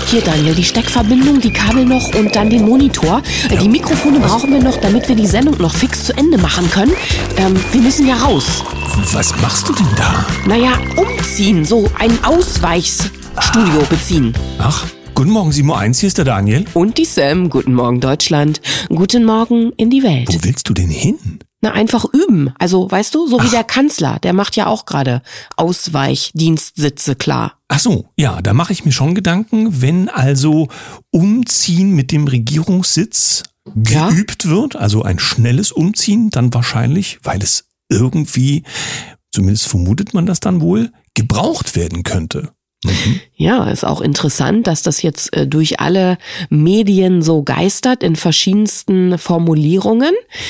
Hier, Daniel, die Steckverbindung, die Kabel noch und dann den Monitor. Die Mikrofone brauchen wir noch, damit wir die Sendung noch fix zu Ende machen können. Wir müssen ja raus. Was machst du denn da? Naja, umziehen, so ein Ausweichstudio beziehen. Ach, guten Morgen 7:01, hier ist der Daniel. Und die Sam, guten Morgen Deutschland, guten Morgen in die Welt. Wo willst du denn hin? Na, einfach üben. Also, weißt du, so wie der Kanzler, der macht ja auch gerade Ausweichdienstsitze klar. Ach so, ja, da mache ich mir schon Gedanken, wenn also Umziehen mit dem Regierungssitz geübt wird, also ein schnelles Umziehen, dann wahrscheinlich, weil es irgendwie, zumindest vermutet man das dann wohl, gebraucht werden könnte. Ja, ist auch interessant, dass das jetzt durch alle Medien so geistert in verschiedensten Formulierungen.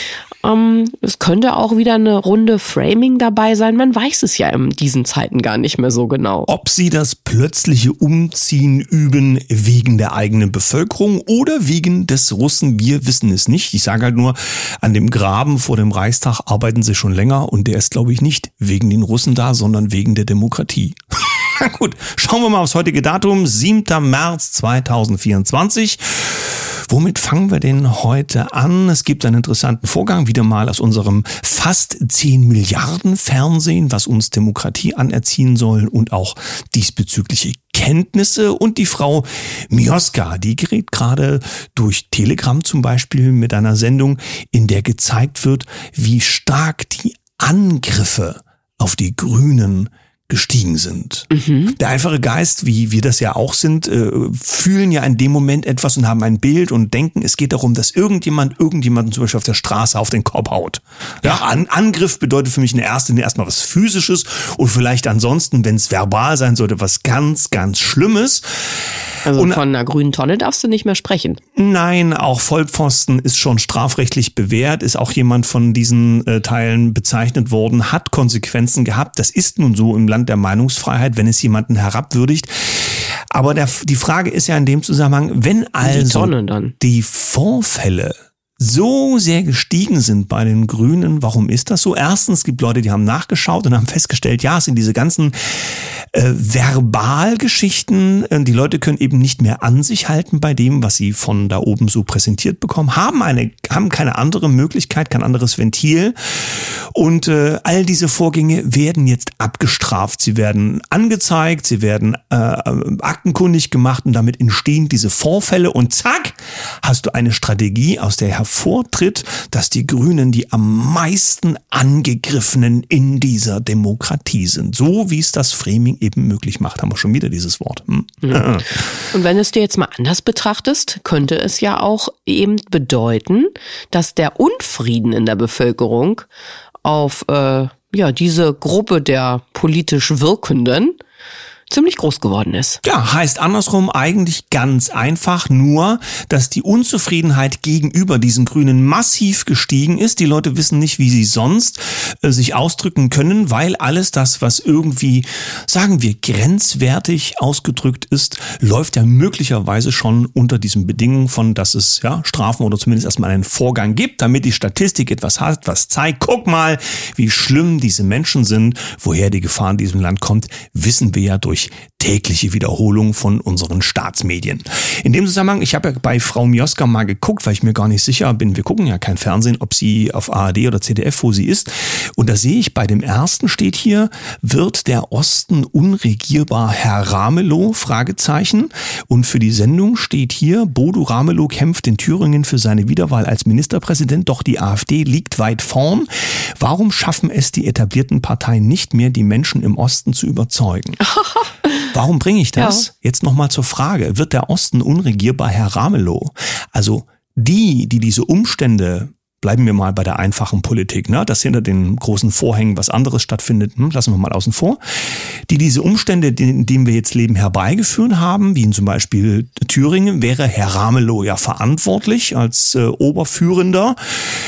Es könnte auch wieder eine Runde Framing dabei sein. Man weiß es ja in diesen Zeiten gar nicht mehr so genau. Ob sie das plötzliche Umziehen üben wegen der eigenen Bevölkerung oder wegen des Russen, wir wissen es nicht. Ich sage halt nur, an dem Graben vor dem Reichstag arbeiten sie schon länger und der ist, glaube ich, nicht wegen den Russen da, sondern wegen der Demokratie. Na gut, schauen wir mal aufs heutige Datum, 7. März 2024. Womit fangen wir denn heute an? Es gibt einen interessanten Vorgang, wieder mal aus unserem fast 10 Milliarden Fernsehen, was uns Demokratie anerziehen soll und auch diesbezügliche Kenntnisse. Und die Frau Mioska, die gerät gerade durch Telegram zum Beispiel mit einer Sendung, in der gezeigt wird, wie stark die Angriffe auf die Grünen gestiegen sind. Der einfache Geist, wie wir das ja auch sind, fühlen ja in dem Moment etwas und haben ein Bild und denken, es geht darum, dass irgendjemanden zum Beispiel auf der Straße auf den Kopf haut. Ja, Angriff bedeutet für mich in erster Linie erstmal was Physisches und vielleicht ansonsten, wenn es verbal sein sollte, was ganz, ganz Schlimmes. Also und von einer grünen Tonne darfst du nicht mehr sprechen. Nein, auch Vollpfosten ist schon strafrechtlich bewährt, ist auch jemand von diesen Teilen bezeichnet worden, hat Konsequenzen gehabt. Das ist nun so im Land der Meinungsfreiheit, wenn es jemanden herabwürdigt. Aber die Frage ist ja in dem Zusammenhang, wenn also die Vorfälle so sehr gestiegen sind bei den Grünen, warum ist das so? Erstens, es gibt Leute, die haben nachgeschaut und haben festgestellt, ja, es sind diese ganzen Verbalgeschichten. Die Leute können eben nicht mehr an sich halten bei dem, was sie von da oben so präsentiert bekommen, haben keine andere Möglichkeit, kein anderes Ventil. Und all diese Vorgänge werden jetzt abgestraft. Sie werden angezeigt, sie werden aktenkundig gemacht und damit entstehen diese Vorfälle. Und zack, hast du eine Strategie, aus der hervortritt, dass die Grünen die am meisten Angegriffenen in dieser Demokratie sind. So wie es das Framing eben möglich macht, haben wir schon wieder dieses Wort. Und wenn du es dir jetzt mal anders betrachtest, könnte es ja auch eben bedeuten, dass der Unfrieden in der Bevölkerung auf diese Gruppe der politisch Wirkenden ziemlich groß geworden ist. Ja, heißt andersrum eigentlich ganz einfach, nur, dass die Unzufriedenheit gegenüber diesen Grünen massiv gestiegen ist. Die Leute wissen nicht, wie sie sonst sich ausdrücken können, weil alles das, was irgendwie, sagen wir, grenzwertig ausgedrückt ist, läuft ja möglicherweise schon unter diesen Bedingungen von, dass es Strafen oder zumindest erstmal einen Vorgang gibt, damit die Statistik etwas hat, was zeigt, guck mal, wie schlimm diese Menschen sind, woher die Gefahr in diesem Land kommt, wissen wir ja durch tägliche Wiederholung von unseren Staatsmedien. In dem Zusammenhang, ich habe ja bei Frau Mioska mal geguckt, weil ich mir gar nicht sicher bin, wir gucken ja kein Fernsehen, ob sie auf ARD oder ZDF, wo sie ist. Und da sehe ich, bei dem ersten steht hier, wird der Osten unregierbar, Herr Ramelow? Fragezeichen. Und für die Sendung steht hier, Bodo Ramelow kämpft in Thüringen für seine Wiederwahl als Ministerpräsident, doch die AfD liegt weit vorn. Warum schaffen es die etablierten Parteien nicht mehr, die Menschen im Osten zu überzeugen? Warum bringe ich das? Ja. Jetzt nochmal zur Frage, wird der Osten unregierbar, Herr Ramelow? Also die diese Umstände, bleiben wir mal bei der einfachen Politik, ne, dass hinter den großen Vorhängen was anderes stattfindet, lassen wir mal außen vor, die diese Umstände, in denen wir jetzt leben, herbeigeführt haben, wie in zum Beispiel Thüringen, wäre Herr Ramelow ja verantwortlich als Oberführender.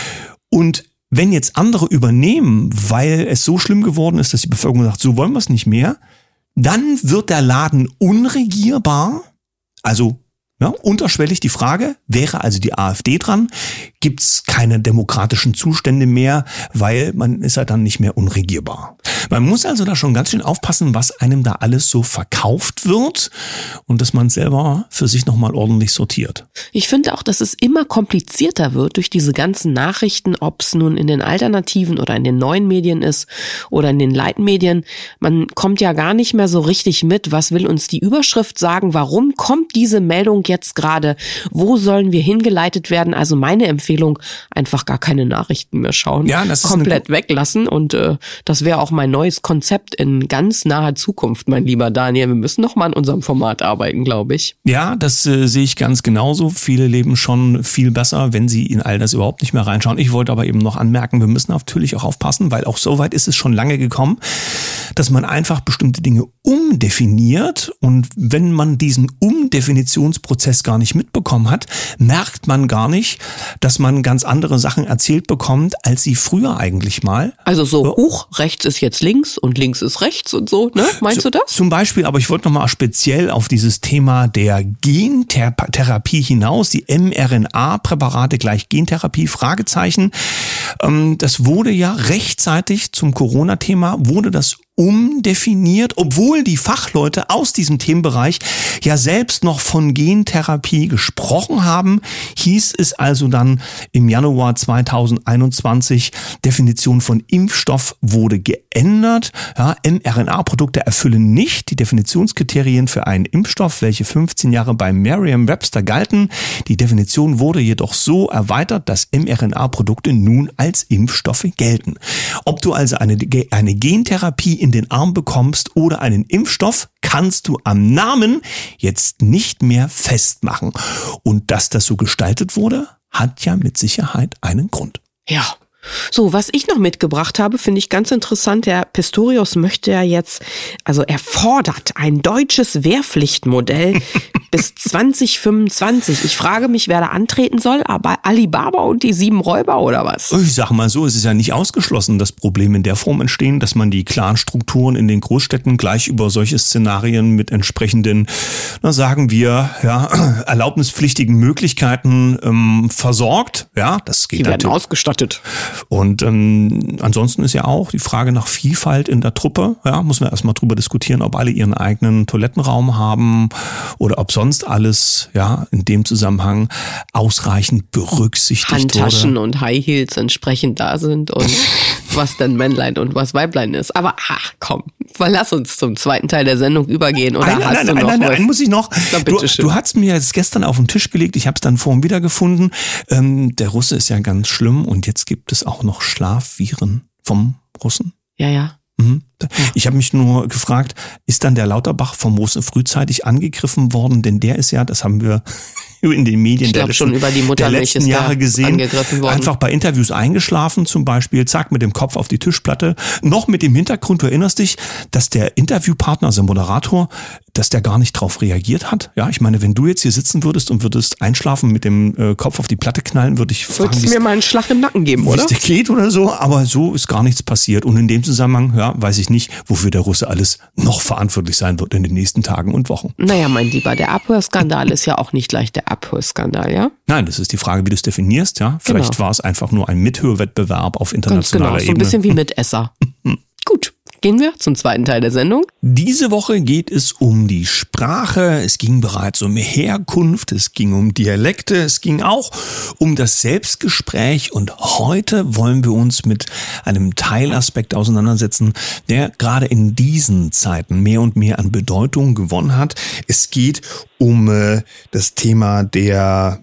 Und wenn jetzt andere übernehmen, weil es so schlimm geworden ist, dass die Bevölkerung sagt, so wollen wir es nicht mehr, dann wird der Laden unregierbar, also Ja, unterschwellig die Frage, wäre also die AfD dran, gibt's keine demokratischen Zustände mehr, weil man ist ja dann nicht mehr unregierbar. Man muss also da schon ganz schön aufpassen, was einem da alles so verkauft wird und dass man selber für sich nochmal ordentlich sortiert. Ich finde auch, dass es immer komplizierter wird durch diese ganzen Nachrichten, ob es nun in den alternativen oder in den neuen Medien ist oder in den Leitmedien. Man kommt ja gar nicht mehr so richtig mit, was will uns die Überschrift sagen, warum kommt diese Meldung jetzt gerade, wo sollen wir hingeleitet werden? Also meine Empfehlung, einfach gar keine Nachrichten mehr schauen, ja, das ist komplett weglassen und das wäre auch mein neues Konzept in ganz naher Zukunft, mein lieber Daniel. Wir müssen noch mal an unserem Format arbeiten, glaube ich. Ja, das sehe ich ganz genauso. Viele leben schon viel besser, wenn sie in all das überhaupt nicht mehr reinschauen. Ich wollte aber eben noch anmerken, wir müssen natürlich auch aufpassen, weil auch so weit ist es schon lange gekommen, dass man einfach bestimmte Dinge umdefiniert und wenn man diesen Umdefinitionsprozess gar nicht mitbekommen hat, merkt man gar nicht, dass man ganz andere Sachen erzählt bekommt, als sie früher eigentlich mal. Also rechts ist jetzt links und links ist rechts und so, ne? Meinst du das? Zum Beispiel, aber ich wollte nochmal speziell auf dieses Thema der Gentherapie hinaus, die mRNA-Präparate gleich Gentherapie, Fragezeichen. Das wurde ja rechtzeitig zum Corona-Thema, wurde das umdefiniert, obwohl die Fachleute aus diesem Themenbereich ja selbst noch von Gentherapie gesprochen haben, hieß es also dann im Januar 2021, Definition von Impfstoff wurde geändert. Ja, mRNA-Produkte erfüllen nicht die Definitionskriterien für einen Impfstoff, welche 15 Jahre bei Merriam-Webster galten. Die Definition wurde jedoch so erweitert, dass mRNA-Produkte nun als Impfstoffe gelten. Ob du also eine Gentherapie in den Arm bekommst oder einen Impfstoff, kannst du am Namen jetzt nicht mehr festmachen. Und dass das so gestaltet wurde, hat ja mit Sicherheit einen Grund. Ja. So, was ich noch mitgebracht habe, finde ich ganz interessant. Der Pistorius möchte ja jetzt, also er fordert ein deutsches Wehrpflichtmodell bis 2025. Ich frage mich, wer da antreten soll, aber Alibaba und die 7 Räuber oder was? Ich sag mal so, es ist ja nicht ausgeschlossen, dass Probleme in der Form entstehen, dass man die Clanstrukturen in den Großstädten gleich über solche Szenarien mit entsprechenden, sagen wir, erlaubnispflichtigen Möglichkeiten versorgt. Ja, das geht. Die werden ausgestattet. Und ansonsten ist ja auch die Frage nach Vielfalt in der Truppe. Ja, muss man erstmal drüber diskutieren, ob alle ihren eigenen Toilettenraum haben oder ob sonst alles in dem Zusammenhang ausreichend berücksichtigt wurde. Handtaschen und High Heels entsprechend da sind und was denn Männlein und was Weiblein ist. Aber komm, lass uns zum zweiten Teil der Sendung übergehen. Oder Nein, muss ich noch. Na, du hast mir jetzt gestern auf den Tisch gelegt, ich habe es dann vorhin wiedergefunden. Der Russe ist ja ganz schlimm und jetzt gibt es auch noch Schlafviren vom Russen. Ja. Ich habe mich nur gefragt, ist dann der Lauterbach vom Russen frühzeitig angegriffen worden? Denn der ist ja, das haben wir in den Medien der letzten Jahre gesehen, einfach bei Interviews eingeschlafen zum Beispiel, zack, mit dem Kopf auf die Tischplatte. Noch mit dem Hintergrund, du erinnerst dich, dass der Interviewpartner, also der Moderator, dass der gar nicht drauf reagiert hat. Ja, ich meine, wenn du jetzt hier sitzen würdest und würdest einschlafen mit dem Kopf auf die Platte knallen, würde ich fragen, würdest du mir mal einen Schlag im Nacken geben, oder? Wie es dir geht oder so, aber so ist gar nichts passiert. Und in dem Zusammenhang, weiß ich nicht, wofür der Russe alles noch verantwortlich sein wird in den nächsten Tagen und Wochen. Naja, mein Lieber, der Abhörskandal ist ja auch nicht gleich der Abhörskandal, ja? Nein, das ist die Frage, wie du es definierst, ja. Vielleicht war es einfach nur ein Mithörwettbewerb auf internationaler Ebene. So ein bisschen wie Mitesser. Gut. Gehen wir zum zweiten Teil der Sendung. Diese Woche geht es um die Sprache, es ging bereits um Herkunft, es ging um Dialekte, es ging auch um das Selbstgespräch und heute wollen wir uns mit einem Teilaspekt auseinandersetzen, der gerade in diesen Zeiten mehr und mehr an Bedeutung gewonnen hat. Es geht um das Thema der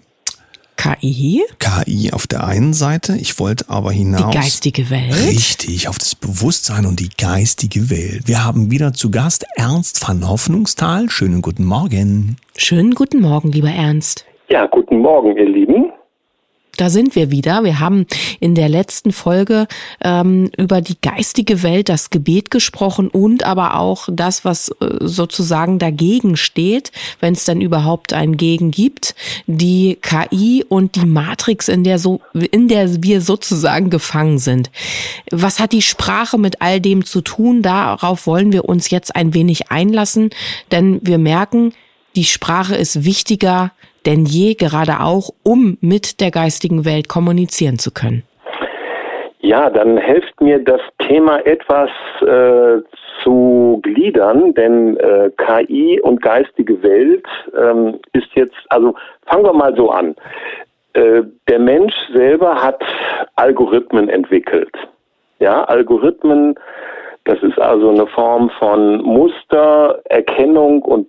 KI auf der einen Seite, ich wollte aber hinaus. Die geistige Welt. Richtig, auf das Bewusstsein und die geistige Welt. Wir haben wieder zu Gast Ernst van Hoffnungsthal. Schönen guten Morgen. Schönen guten Morgen, lieber Ernst. Ja, guten Morgen, ihr Lieben. Da sind wir wieder. Wir haben in der letzten Folge über die geistige Welt, das Gebet gesprochen und aber auch das, was sozusagen dagegen steht, wenn es dann überhaupt ein Gegen gibt, die KI und die Matrix, in der wir sozusagen gefangen sind. Was hat die Sprache mit all dem zu tun? Darauf wollen wir uns jetzt ein wenig einlassen, denn wir merken, die Sprache ist wichtiger denn je, gerade auch, um mit der geistigen Welt kommunizieren zu können? Ja, dann hilft mir das Thema etwas zu gliedern, denn KI und geistige Welt ist jetzt, also fangen wir mal so an. Der Mensch selber hat Algorithmen entwickelt. Ja, Algorithmen, das ist also eine Form von Mustererkennung und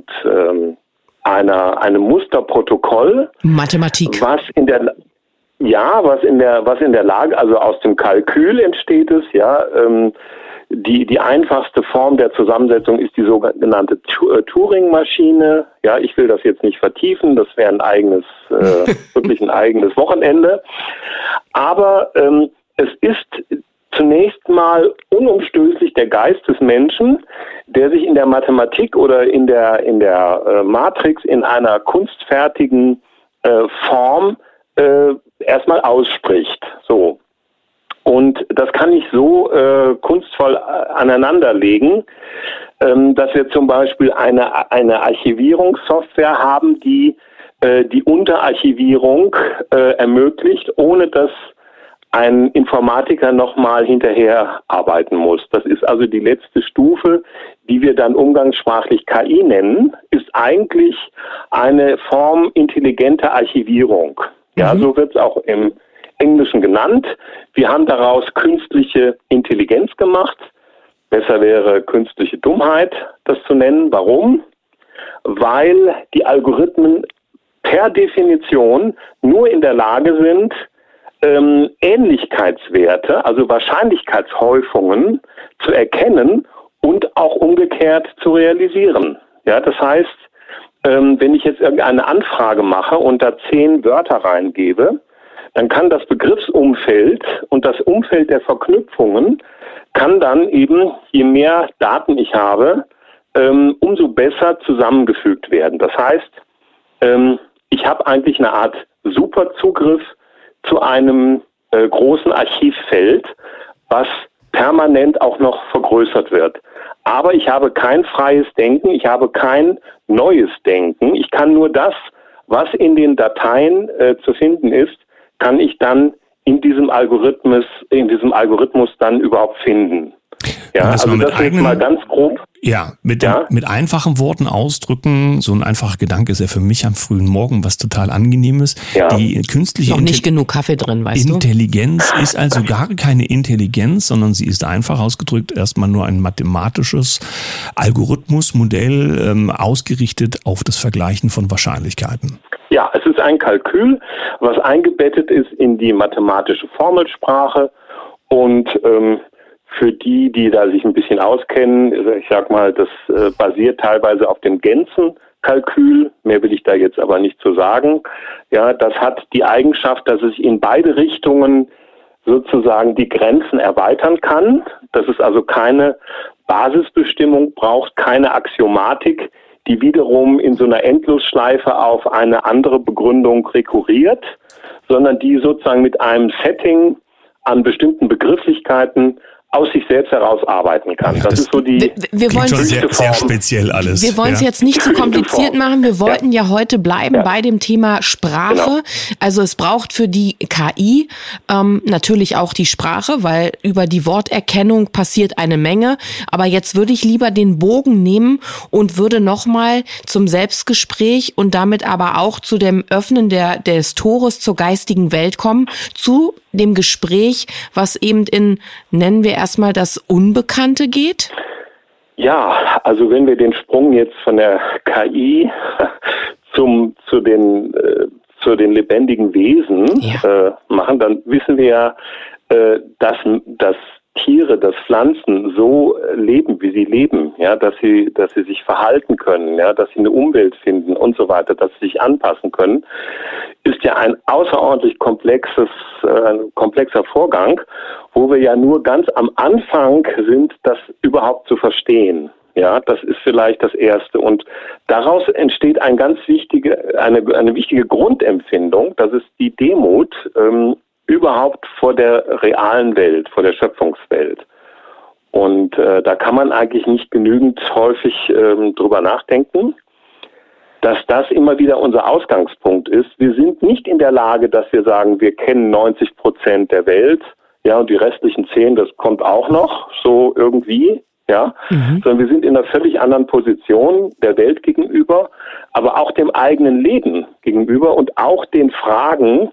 einem Musterprotokoll. Mathematik. Was in der Lage, also aus dem Kalkül entsteht es, ja. Die einfachste Form der Zusammensetzung ist die sogenannte Turing-Maschine. Ja, ich will das jetzt nicht vertiefen, das wäre wirklich ein eigenes Wochenende. Aber es ist zunächst mal unumstößlich der Geist des Menschen, der sich in der Mathematik oder in der Matrix in einer kunstfertigen Form erstmal ausspricht. So. Und das kann ich so kunstvoll aneinanderlegen, dass wir zum Beispiel eine Archivierungssoftware haben, die die Unterarchivierung ermöglicht, ohne dass ein Informatiker nochmal hinterher arbeiten muss. Das ist also die letzte Stufe, die wir dann umgangssprachlich KI nennen, ist eigentlich eine Form intelligenter Archivierung. Ja, so wird es auch im Englischen genannt. Wir haben daraus künstliche Intelligenz gemacht. Besser wäre künstliche Dummheit, das zu nennen. Warum? Weil die Algorithmen per Definition nur in der Lage sind, Ähnlichkeitswerte, also Wahrscheinlichkeitshäufungen zu erkennen und auch umgekehrt zu realisieren. Ja, das heißt, wenn ich jetzt irgendeine Anfrage mache und da 10 Wörter reingebe, dann kann das Begriffsumfeld und das Umfeld der Verknüpfungen kann dann eben, je mehr Daten ich habe, umso besser zusammengefügt werden. Das heißt, ich habe eigentlich eine Art Superzugriff zu einem großen Archivfeld, was permanent auch noch vergrößert wird. Aber ich habe kein freies Denken, ich habe kein neues Denken. Ich kann nur das, was in den Dateien zu finden ist, kann ich dann in diesem Algorithmus dann überhaupt finden. Ja, also das ist mal ganz grob. Ja, mit einfachen Worten ausdrücken, so ein einfacher Gedanke ist ja für mich am frühen Morgen was total Angenehmes. Ja. Die künstliche noch nicht genug Kaffee drin, weißt du? Intelligenz ist also gar keine Intelligenz, sondern sie ist einfach ausgedrückt erstmal nur ein mathematisches Algorithmusmodell, ausgerichtet auf das Vergleichen von Wahrscheinlichkeiten. Ja, es ist ein Kalkül, was eingebettet ist in die mathematische Formelsprache und für die da sich ein bisschen auskennen, ich sag mal, das basiert teilweise auf dem Gensen-Kalkül. Mehr will ich da jetzt aber nicht zu sagen. Ja, das hat die Eigenschaft, dass es in beide Richtungen sozusagen die Grenzen erweitern kann. Dass es also keine Basisbestimmung braucht, keine Axiomatik, die wiederum in so einer Endlosschleife auf eine andere Begründung rekurriert, sondern die sozusagen mit einem Setting an bestimmten Begrifflichkeiten aus sich selbst heraus arbeiten kann. Ja, das ist so die sehr speziell alles. Wir wollen es jetzt nicht zu kompliziert machen. Wir wollten ja heute bleiben bei dem Thema Sprache. Genau. Also es braucht für die KI natürlich auch die Sprache, weil über die Worterkennung passiert eine Menge. Aber jetzt würde ich lieber den Bogen nehmen und würde nochmal zum Selbstgespräch und damit aber auch zu dem Öffnen des Tores zur geistigen Welt kommen, zu dem Gespräch, was eben nennen wir erstmal das Unbekannte geht? Ja, also wenn wir den Sprung jetzt von der KI zu den lebendigen Wesen machen, dann wissen wir ja, dass Tiere, dass Pflanzen so leben, wie sie leben, ja, dass sie sich verhalten können, ja, dass sie eine Umwelt finden und so weiter, dass sie sich anpassen können, ist ja ein außerordentlich komplexer Vorgang, wo wir ja nur ganz am Anfang sind, das überhaupt zu verstehen. Ja, das ist vielleicht das Erste. Und daraus entsteht eine wichtige Grundempfindung, das ist die Demut, überhaupt vor der realen Welt, vor der Schöpfungswelt. Und da kann man eigentlich nicht genügend häufig drüber nachdenken. dass das immer wieder unser Ausgangspunkt ist. Wir sind nicht in der Lage, dass wir sagen, wir kennen 90% der Welt, ja, und die restlichen 10, das kommt auch noch, so irgendwie, ja, sondern wir sind in einer völlig anderen Position der Welt gegenüber, aber auch dem eigenen Leben gegenüber und auch den Fragen,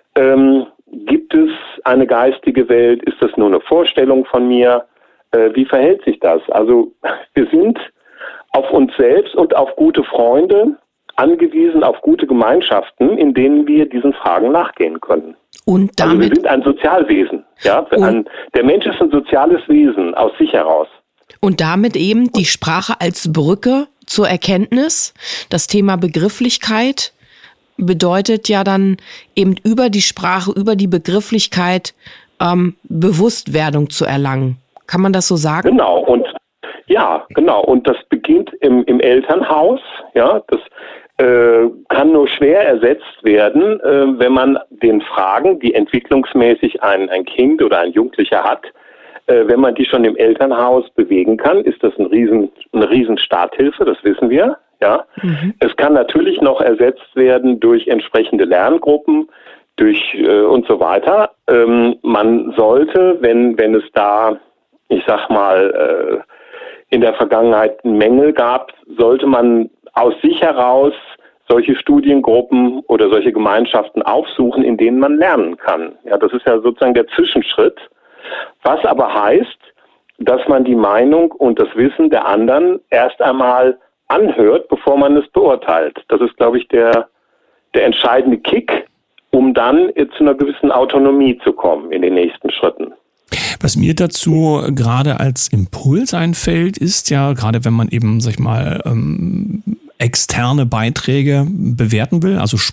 gibt es eine geistige Welt, ist das nur eine Vorstellung von mir, wie verhält sich das? Also wir sind auf uns selbst und auf gute Freunde angewiesen, auf gute Gemeinschaften, in denen wir diesen Fragen nachgehen können. Und damit, also wir sind ein Sozialwesen. Ja? Der Mensch ist ein soziales Wesen aus sich heraus. Und damit eben die Sprache als Brücke zur Erkenntnis. Das Thema Begrifflichkeit bedeutet ja dann eben über die Sprache, über die Begrifflichkeit Bewusstwerdung zu erlangen. Kann man das so sagen? Genau. Und ja, genau. Und das beginnt im Elternhaus. Ja, das kann nur schwer ersetzt werden, wenn man den Fragen, die entwicklungsmäßig ein Kind oder ein Jugendlicher hat, wenn man die schon im Elternhaus bewegen kann, ist das eine riesen Starthilfe, das wissen wir. Ja. Es kann natürlich noch ersetzt werden durch entsprechende Lerngruppen, durch und so weiter. Man sollte, wenn es da, ich sag mal, in der Vergangenheit Mängel gab, sollte man aus sich heraus solche Studiengruppen oder solche Gemeinschaften aufsuchen, in denen man lernen kann. Ja, das ist ja sozusagen der Zwischenschritt. Was aber heißt, dass man die Meinung und das Wissen der anderen erst einmal anhört, bevor man es beurteilt. Das ist, glaube ich, der entscheidende Kick, um dann zu einer gewissen Autonomie zu kommen in den nächsten Schritten. Was mir dazu gerade als Impuls einfällt, ist ja, gerade wenn man eben, sag ich mal, externe Beiträge bewerten will, also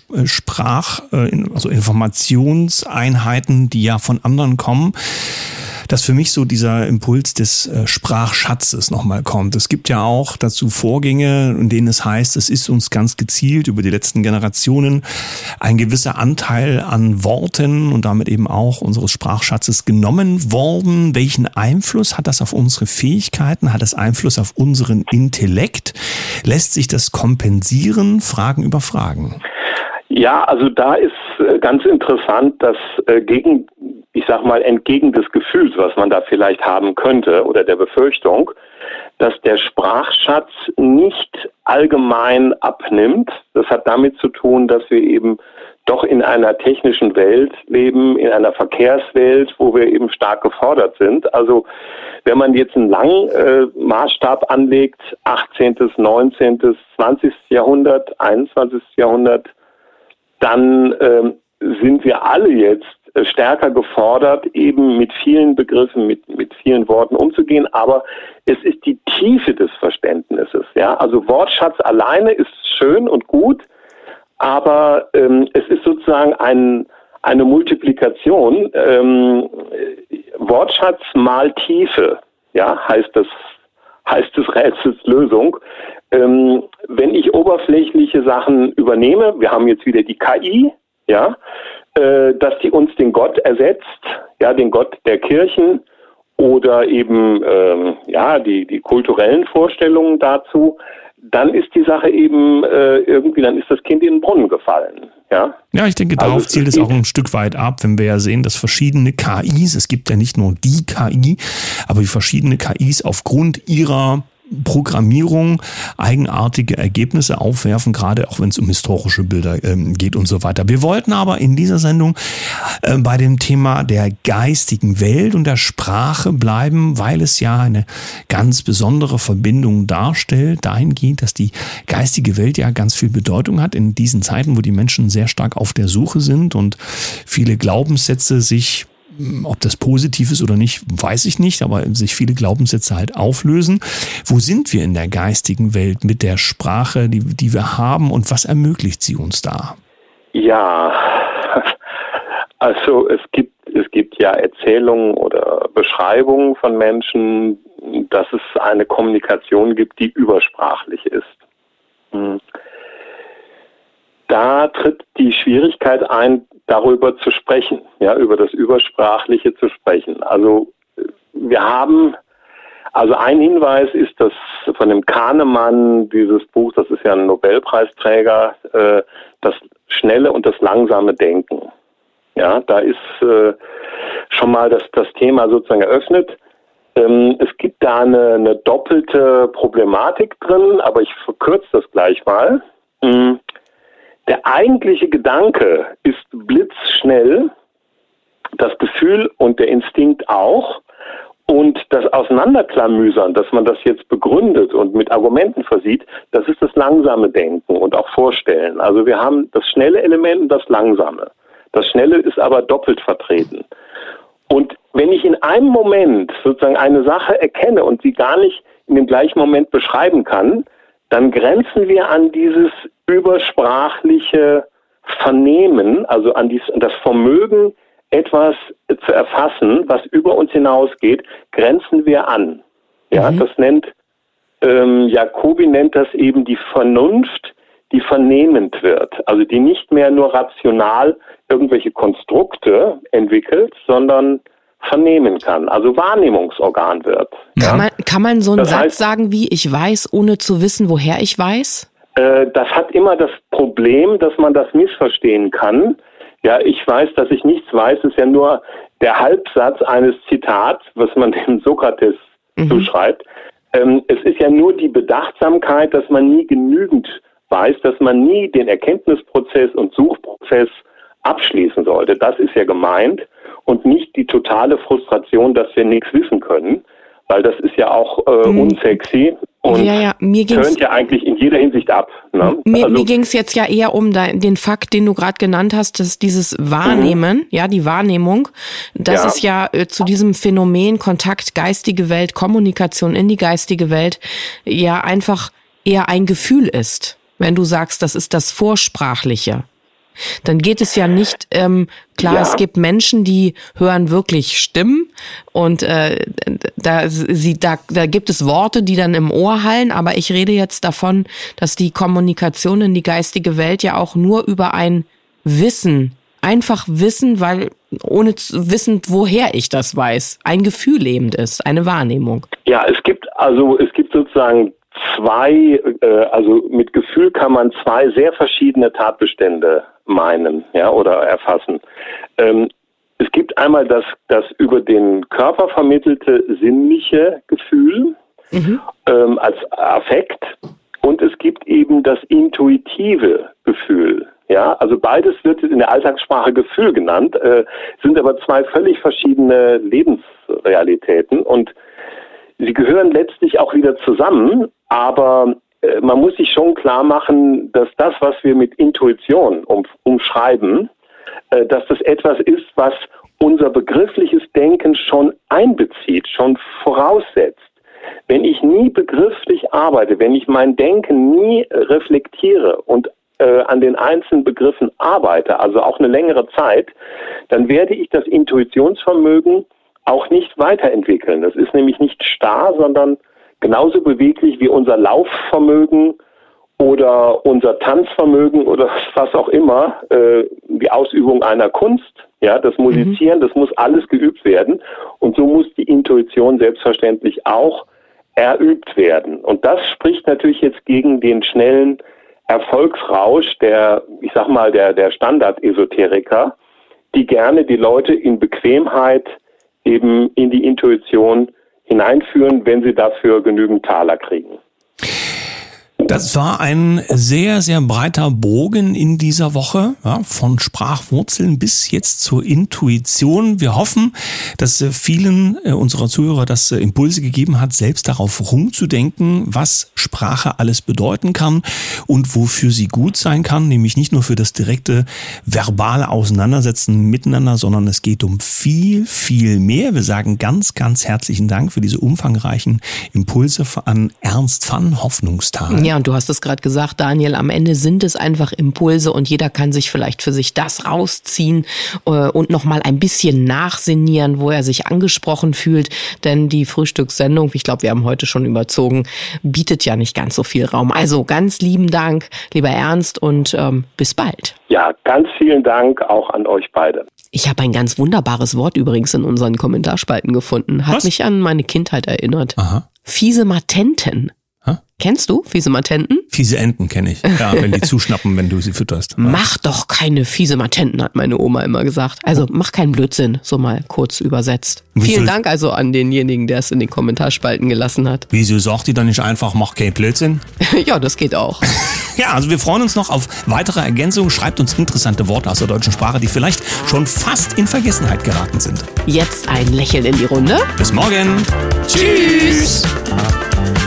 also Informationseinheiten, die ja von anderen kommen, dass für mich so dieser Impuls des Sprachschatzes nochmal kommt. Es gibt ja auch dazu Vorgänge, in denen es heißt, es ist uns ganz gezielt über die letzten Generationen ein gewisser Anteil an Worten und damit eben auch unseres Sprachschatzes genommen worden. Welchen Einfluss hat das auf unsere Fähigkeiten? Hat das Einfluss auf unseren Intellekt? Lässt sich das kompensieren? Fragen über Fragen. Ja, also da ist ganz interessant, dass entgegen des Gefühls, was man da vielleicht haben könnte oder der Befürchtung, dass der Sprachschatz nicht allgemein abnimmt. Das hat damit zu tun, dass wir eben doch in einer technischen Welt leben, in einer Verkehrswelt, wo wir eben stark gefordert sind. Also wenn man jetzt einen langen Maßstab anlegt, 18., 19., 20. Jahrhundert, 21. Jahrhundert, dann sind wir alle jetzt stärker gefordert, eben mit vielen Begriffen, mit vielen Worten umzugehen. Aber es ist die Tiefe des Verständnisses. Ja? Also Wortschatz alleine ist schön und gut, aber es ist sozusagen eine Multiplikation. Wortschatz mal Tiefe, ja, heißt des Rätsels Lösung. Wenn ich oberflächliche Sachen übernehme, wir haben jetzt wieder die KI, ja, dass die uns den Gott ersetzt, ja, den Gott der Kirchen oder eben die kulturellen Vorstellungen dazu, dann ist die Sache eben dann ist das Kind in den Brunnen gefallen. Ja, ja, ich denke, darauf zielt es auch ein Stück weit ab, wenn wir ja sehen, dass verschiedene KIs, es gibt ja nicht nur die KI, aber die verschiedene KIs aufgrund ihrer Programmierung eigenartige Ergebnisse aufwerfen, gerade auch wenn es um historische Bilder geht und so weiter. Wir wollten aber in dieser Sendung bei dem Thema der geistigen Welt und der Sprache bleiben, weil es ja eine ganz besondere Verbindung darstellt, dahingehend, dass die geistige Welt ja ganz viel Bedeutung hat in diesen Zeiten, wo die Menschen sehr stark auf der Suche sind und viele Glaubenssätze sich, ob das positiv ist oder nicht, weiß ich nicht, aber sich viele Glaubenssätze halt auflösen. Wo sind wir in der geistigen Welt mit der Sprache, die wir haben, und was ermöglicht sie uns da? Ja, also es gibt ja Erzählungen oder Beschreibungen von Menschen, dass es eine Kommunikation gibt, die übersprachlich ist. Da tritt die Schwierigkeit ein, darüber zu sprechen, ja, über das Übersprachliche zu sprechen. Also wir haben Also ein Hinweis ist das von dem Kahnemann, dieses Buch, das ist ja ein Nobelpreisträger, das schnelle und das langsame Denken. Ja, da ist schon mal das Thema sozusagen eröffnet. Es gibt da eine doppelte Problematik drin, aber ich verkürze das gleich mal. Der eigentliche Gedanke ist blitzschnell, das Gefühl und der Instinkt auch. Und das Auseinanderklamüsern, dass man das jetzt begründet und mit Argumenten versieht, das ist das langsame Denken und auch Vorstellen. Also wir haben das schnelle Element und das langsame. Das Schnelle ist aber doppelt vertreten. Und wenn ich in einem Moment sozusagen eine Sache erkenne und sie gar nicht in dem gleichen Moment beschreiben kann, dann grenzen wir an dieses übersprachliche Vernehmen, also an das Vermögen, etwas zu erfassen, was über uns hinausgeht, grenzen wir an. Ja, das nennt, Jacobi nennt das eben die Vernunft, die vernehmend wird. Also die nicht mehr nur rational irgendwelche Konstrukte entwickelt, sondern vernehmen kann, also Wahrnehmungsorgan wird. Kann man so einen Satz sagen wie, ich weiß, ohne zu wissen, woher ich weiß? Das hat immer das Problem, dass man das missverstehen kann. Ja, ich weiß, dass ich nichts weiß, ist ja nur der Halbsatz eines Zitats, was man dem Sokrates zuschreibt. Es ist ja nur die Bedachtsamkeit, dass man nie genügend weiß, dass man nie den Erkenntnisprozess und Suchprozess abschließen sollte. Das ist ja gemeint und nicht die totale Frustration, dass wir nichts wissen können, weil das ist ja auch unsexy und tönt ja eigentlich in jeder Hinsicht ab. Ne? Mir ging es jetzt ja eher um den Fakt, den du gerade genannt hast, dass dieses Wahrnehmen, die Wahrnehmung, das ist ja zu diesem Phänomen Kontakt, geistige Welt, Kommunikation in die geistige Welt ja einfach eher ein Gefühl ist. Wenn du sagst, das ist das Vorsprachliche. Dann geht es ja nicht, es gibt Menschen, die hören wirklich Stimmen und da gibt es Worte, die dann im Ohr hallen, aber ich rede jetzt davon, dass die Kommunikation in die geistige Welt ja auch nur über ein Wissen, einfach Wissen, weil ohne wissend, woher ich das weiß, ein Gefühl lebend ist, eine Wahrnehmung. Ja, es gibt sozusagen also mit Gefühl kann man zwei sehr verschiedene Tatbestände meinen, oder erfassen. Es gibt einmal das über den Körper vermittelte sinnliche Gefühl als Affekt und es gibt eben das intuitive Gefühl. Ja, also beides wird in der Alltagssprache Gefühl genannt, sind aber zwei völlig verschiedene Lebensrealitäten und sie gehören letztlich auch wieder zusammen, aber man muss sich schon klar machen, dass das, was wir mit Intuition umschreiben, dass das etwas ist, was unser begriffliches Denken schon einbezieht, schon voraussetzt. Wenn ich nie begrifflich arbeite, wenn ich mein Denken nie reflektiere und an den einzelnen Begriffen arbeite, also auch eine längere Zeit, dann werde ich das Intuitionsvermögen auch nicht weiterentwickeln. Das ist nämlich nicht starr, sondern genauso beweglich wie unser Laufvermögen oder unser Tanzvermögen oder was auch immer, die Ausübung einer Kunst, das Musizieren, das muss alles geübt werden und so muss die Intuition selbstverständlich auch erübt werden. Und das spricht natürlich jetzt gegen den schnellen Erfolgsrausch der Standard-Esoteriker, die gerne die Leute in Bequemheit eben in die Intuition hineinführen, wenn sie dafür genügend Taler kriegen. Das war ein sehr, sehr breiter Bogen in dieser Woche, von Sprachwurzeln bis jetzt zur Intuition. Wir hoffen, dass vielen unserer Zuhörer das Impulse gegeben hat, selbst darauf rumzudenken, was Sprache alles bedeuten kann und wofür sie gut sein kann, nämlich nicht nur für das direkte verbale Auseinandersetzen miteinander, sondern es geht um viel, viel mehr. Wir sagen ganz, ganz herzlichen Dank für diese umfangreichen Impulse an Ernst van Hoffnungsthal. Ja, und du hast es gerade gesagt, Daniel, am Ende sind es einfach Impulse und jeder kann sich vielleicht für sich das rausziehen und nochmal ein bisschen nachsinnieren, wo er sich angesprochen fühlt. Denn die Frühstückssendung, ich glaube, wir haben heute schon überzogen, bietet ja nicht ganz so viel Raum. Also ganz lieben Dank, lieber Ernst, und bis bald. Ja, ganz vielen Dank auch an euch beide. Ich habe ein ganz wunderbares Wort übrigens in unseren Kommentarspalten gefunden. Hat mich an meine Kindheit erinnert. Aha. Fiesematenten. Kennst du Fiesematenten? Fiese Enten kenne ich. Ja, wenn die zuschnappen, wenn du sie fütterst. Mach doch keine Fiesematenten, hat meine Oma immer gesagt. Also mach keinen Blödsinn, so mal kurz übersetzt. Vielen Dank also an denjenigen, der es in den Kommentarspalten gelassen hat. Wieso sagt die dann nicht einfach, mach keinen Blödsinn? Ja, das geht auch. Ja, also wir freuen uns noch auf weitere Ergänzungen. Schreibt uns interessante Worte aus der deutschen Sprache, die vielleicht schon fast in Vergessenheit geraten sind. Jetzt ein Lächeln in die Runde. Bis morgen. Tschüss.